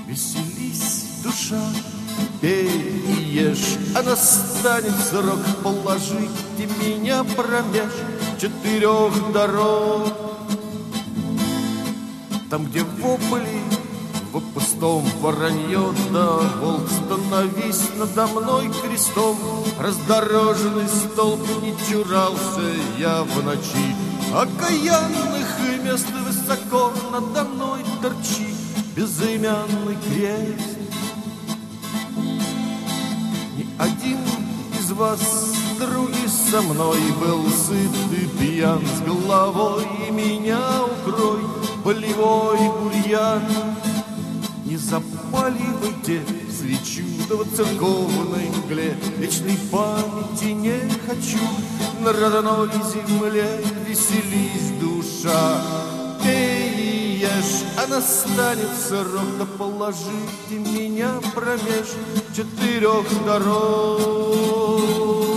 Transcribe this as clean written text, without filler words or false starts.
Веселись, душа, пей и ешь, а настанет срок, положите меня промеж 4 дорог. Там, где вопли, в пустом воронье, да волк, становись надо мной крестом. Раздороженный столб, не чурался я в ночи окаянных мест, высоко надо мной торчит безымянный крест. Ни один из вас, други, со мной был сыт и пьян, с головой меня укрой полевой бурьян. Не запаливайте свечу, да в церковной мгле вечной памяти не хочу. На родной земле веселись, душа, пей и ешь, а настанет срок, да положите меня промеж 4 дорог.